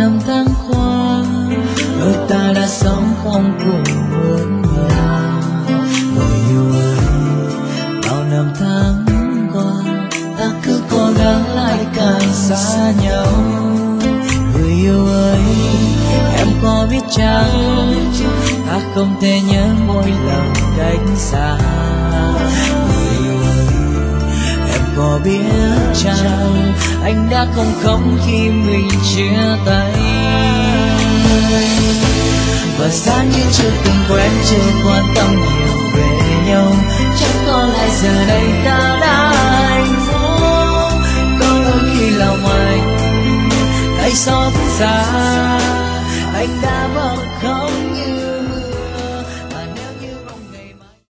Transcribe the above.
năm tháng qua, đôi ta đã sống không cùng một nhà. Người yêu ơi, bao năm tháng qua, ta cứ cố gắng lại càng xa nhau. Người yêu ơi, em có biết chăng, ta không thể nhớ mỗi lần cách xa. Người yêu ơi, em có biết chăng, anh đã không khóc khi mình chia tay. Và giá như chưa từng quen, chưa quan tâm nhiều,